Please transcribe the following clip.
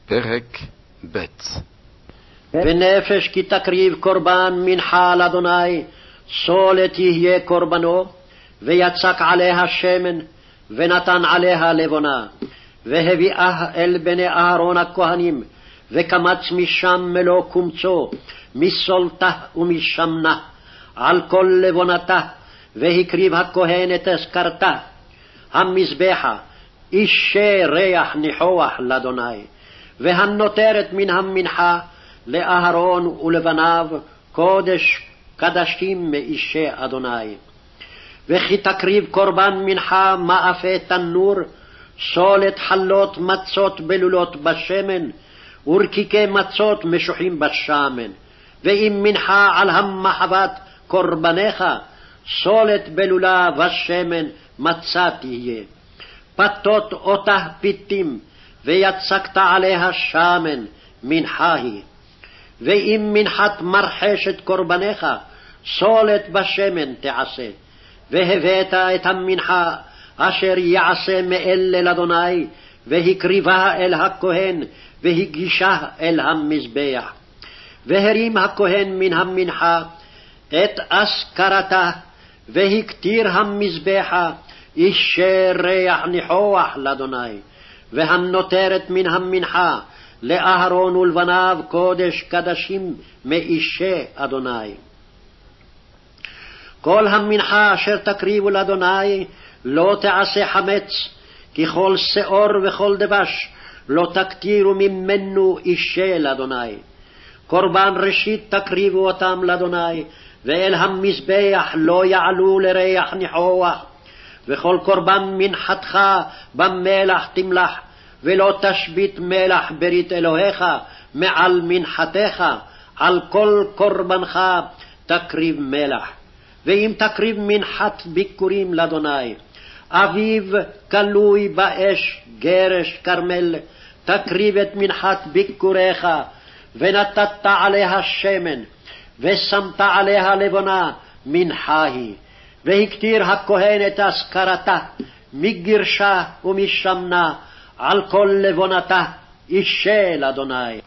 פרק ב' ונפש כי תקריב קורבן מנחה לאדוני, סולת יהיה קורבנו, ויצק עליה שמן, ונתן עליה לבונה, והביאה אל בני אהרון הכהנים, וקמץ משם מלוא קומצו, מסולתה ומשמנה, על כל לבונתה, והקריב הכהן את אזכרתה, המזבחה, אישי ריח ניחוח לאדוני, והנותרת מן המנחה לאהרון ולבניו, קודש קדשים מאישי אדוני. וכי תקריב קורבן מנחה מאפה תנור, סולת חלות מצות בלולות בשמן, ורקיקי מצות משוחים בשמן. ואם מנחה על המחבת קורבניך, סולת בלולה בשמן מצה תהיה. פתות אותה פיתים, ויצקת עליה שמן, מנחה היא. ואם מנחת מרחשת קורבניך, סולת בשמן תעשה. והבאת את המנחה אשר יעשה מאלה לאדוני, והקריבה אל הכהן, והגישה אל המזבח. והרים הכהן מן המנחה את אזכרתה, והקטיר המזבחה, אישי ריח ניחוח לאדוני. והנותרת מן המנחה לאהרון ולבניו, קודש קדשים מאישי אדוני. כל המנחה אשר תקריבו לאדוני לא תעשה חמץ, כי כל שאור וכל דבש לא תקטירו ממנו אישי לאדוני. קורבן ראשית תקריבו אותם לאדוני, ואל המזבח לא יעלו לריח ניחוח. וכל קורבן מנחתך במלח תמלח, ולא תשבית מלח ברית אלוהיך מעל מנחתך, על כל קורבנך תקריב מלח. ואם תקריב מנחת ביקורים לאדוני, אביב כלוי באש גרש כרמל, תקריב את מנחת ביקוריך, ונתת עליה שמן, ושמת עליה לבונה, מנחה היא. והקטיר הכהן את אזכרתה, מגרשה ומשמנה, על כל לבונתה, אישי לאדוני.